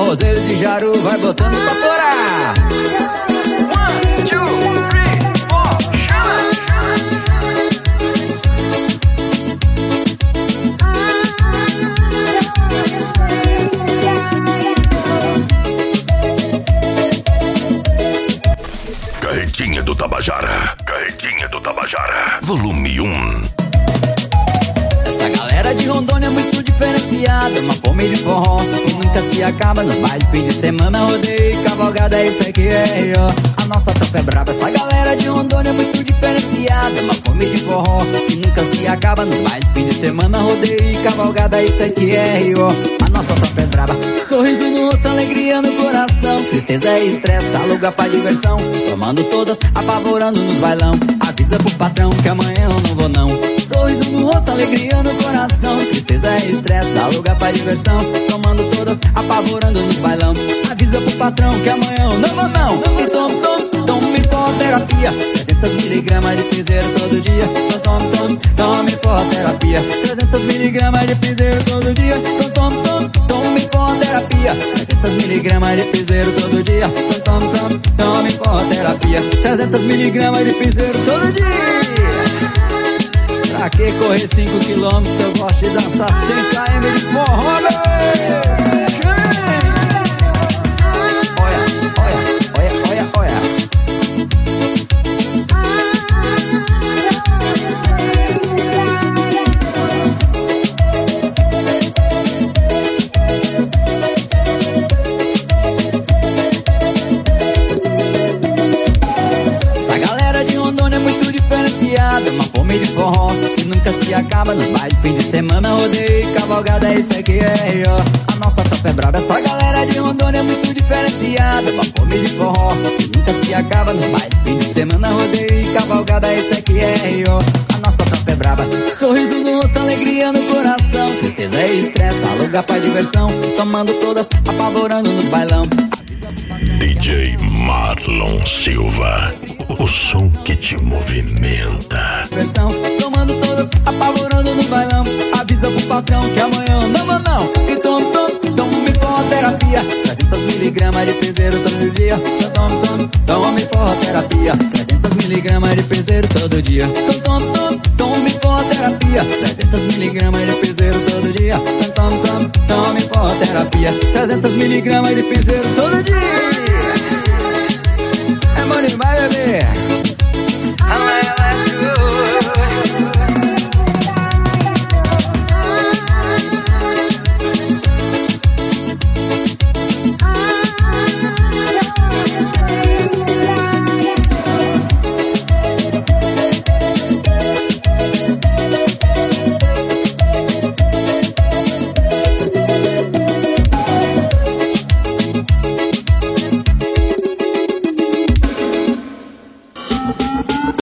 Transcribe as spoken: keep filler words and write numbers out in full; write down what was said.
forrozeiro de Jaru vai botando pra torar. One, two, three, four, chama! Carretinha do Tabajara, Carretinha do Tabajara, volume um. Essa galera de Rondônia é muito diferenciada, uma fome de forró que nunca se acaba. Nos bailes, fim de semana, rodeio, cavalgada, é isso aqui é, ó. A nossa tropa é braba. Essa galera de Rondônia é muito diferenciada, uma fome de forró que nunca se acaba. Nos bailes, fim de semana, rodeio, cavalgada, é isso aqui é, ó. A nossa tropa é braba. Sorriso no rosto, alegria no coração, tristeza e estresse, dá lugar pra diversão. Tomando todas, apavorando nos bailão. Avisa pro patrão que amanhã eu não vou não. Sorriso no rosto, alegria no coração, tristeza e estresse, dá lugar pra diversão. Tomando todas, apavorando nos bailão. Avisa pro patrão que amanhã eu não vou não. E tome, tome, tome forroterapia, trezentos miligramas de piseiro todo dia. Tome, tome, tome forroterapia, trezentos miligramas de piseiro todo dia. Tome, tome, tome forroterapia, trezentos miligramas de piseiro todo dia. Tome, tome, tome forroterapia, trezentos miligramas de piseiro todo dia. Pra que correr cinco quilômetros, eu gosto de dançar cem quilômetros de forró, né? Olha, olha, olha, olha, olha. Essa galera de Rondônia é muito diferenciada, uma fome de forró que nunca se acaba. Nos bailes, fim de semana, rodeio, cavalgada, é isso aqui é, ó. A nossa tropa é braba. Essa galera de Rondônia é muito diferenciada, uma fome de forró que nunca se acaba. Nos bailes, fim de semana, rodeio, cavalgada, é isso aqui é, ó. A nossa tropa é braba. Sorriso no rosto, alegria no coração, tristeza e estresse, dá lugar pra diversão. Tomando todas, apavorando nos bailão. D J Marlon Silva, o som que te movimenta. Versão, tomando todas, apavorando no bailão. Avisa pro patrão que amanhã não vou não. E tome, tome, tome forroterapia, trezentos miligramas de piseiro todo dia. Tome, tome, tome forroterapia, trezentos miligramas de piseiro todo dia. Tome, tome, tome forroterapia, trezentos miligramas de piseiro todo dia. Tome, tome, tome forroterapia, trezentos miligramas de piseiro todo dia.